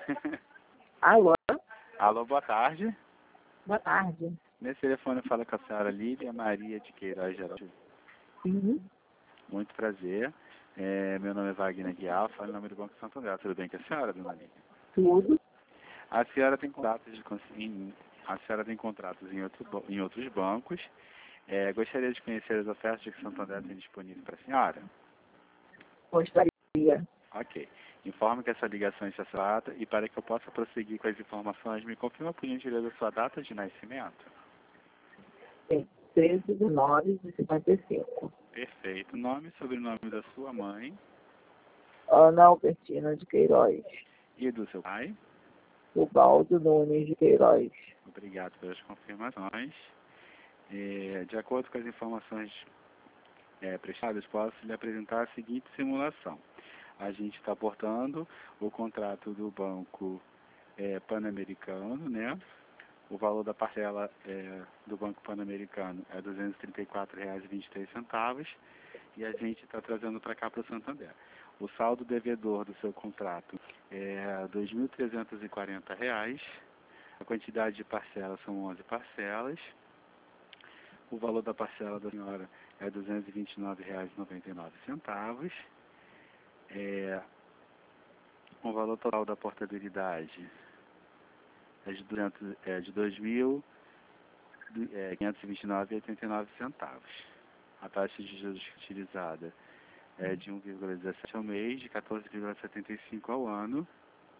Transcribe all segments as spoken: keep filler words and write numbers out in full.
Alô? Alô, boa tarde. Boa tarde. Nesse telefone fala com a senhora Lídia Maria de Queiroz Geraldo. Uhum. Muito prazer. É, meu nome é Wagner Guial, falo em nome do Banco Santander. Tudo bem com a senhora, dona Lídia? Tudo. A senhora tem contratos de em, a senhora tem contratos em, outro, em outros bancos. É, gostaria de conhecer as ofertas que o Santander tem disponível para a senhora? Gostaria. Ok. Informo que essa ligação está exata e para que eu possa prosseguir com as informações, me confirma por gentileza a sua data de nascimento. Tem treze de nove de cinquenta e cinco. Perfeito. Nome e sobrenome da sua mãe Ana Albertina de Queiroz. e do seu pai. Ubaldo Nunes de Queiroz. Obrigado pelas confirmações. É, de acordo com as informações é, prestadas, posso lhe apresentar a seguinte simulação. A gente está portando o contrato do Banco é, Pan-Americano, né? O valor da parcela é, do Banco Pan-Americano é duzentos e trinta e quatro reais e vinte e três centavos e a gente está trazendo para cá para o Santander. O saldo devedor do seu contrato é dois mil trezentos e quarenta reais. A quantidade de parcelas são onze parcelas. O valor da parcela da senhora é duzentos e vinte e nove reais e noventa e nove centavos. É, o valor total da portabilidade é de, duzentos, é de dois mil quinhentos e vinte e nove reais e oitenta e nove centavos. A taxa de juros utilizada é de um vírgula dezessete ao mês, de quatorze vírgula setenta e cinco ao ano.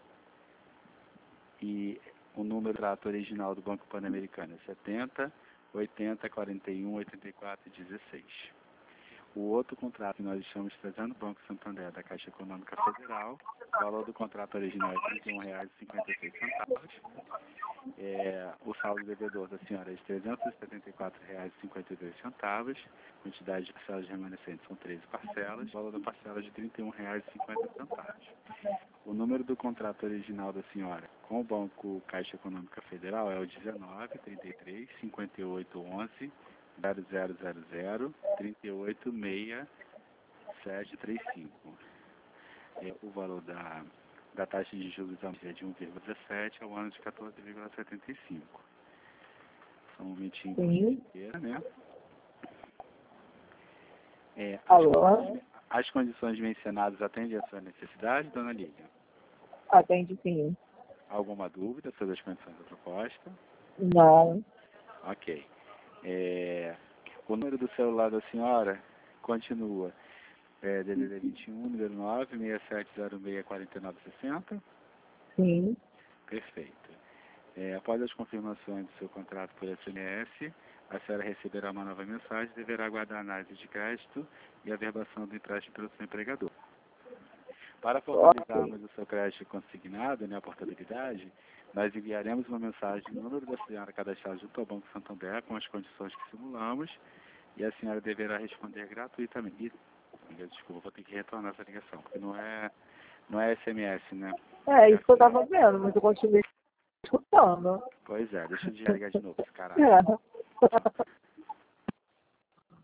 E o número do contrato original do Banco Pan-Americano é setenta, oitenta, quarenta e um, oitenta e quatro e dezesseis. O outro contrato que nós estamos trazendo, o Banco Santander da Caixa Econômica Federal, o valor do contrato original é trinta e um reais e cinquenta e seis centavos. É, o saldo devedor da senhora é de trezentos e setenta e quatro reais e cinquenta e dois centavos. Quantidade de parcelas remanescentes são treze parcelas. O valor da parcela é de trinta e um reais e cinquenta centavos. O número do contrato original da senhora com o Banco Caixa Econômica Federal é o dezenove, trinta e três, cinquenta e oito, onze, zero zero zero zero, trinta e oito, seis sete três cinco. É, o valor da, da taxa de juros é de um vírgula dezessete ao ano de quatorze vírgula setenta e cinco. Só um momentinho, Sim. né? É, as, Alô? as condições mencionadas atendem à sua necessidade, dona Lídia? Atende sim. Alguma dúvida sobre as condições da proposta? Não. Ok. É, o número do celular da senhora continua. É D D D vinte e um, número nove, seis sete zero seis, quatro nove seis zero. Sim. Perfeito. É, após as confirmações do seu contrato por S M S, a senhora receberá uma nova mensagem e deverá aguardar a análise de crédito e a verbação do empréstimo pelo seu empregador. Para formalizarmos o seu crédito consignado, né, a portabilidade, nós enviaremos uma mensagem no número da senhora cadastrada junto ao Banco Santander com as condições que simulamos e a senhora deverá responder gratuitamente. Desculpa, vou ter que retornar essa ligação, porque não é, não é S M S, né? É isso que eu estava vendo, mas eu continuei escutando. Pois é, deixa eu desligar de novo esse caralho. É.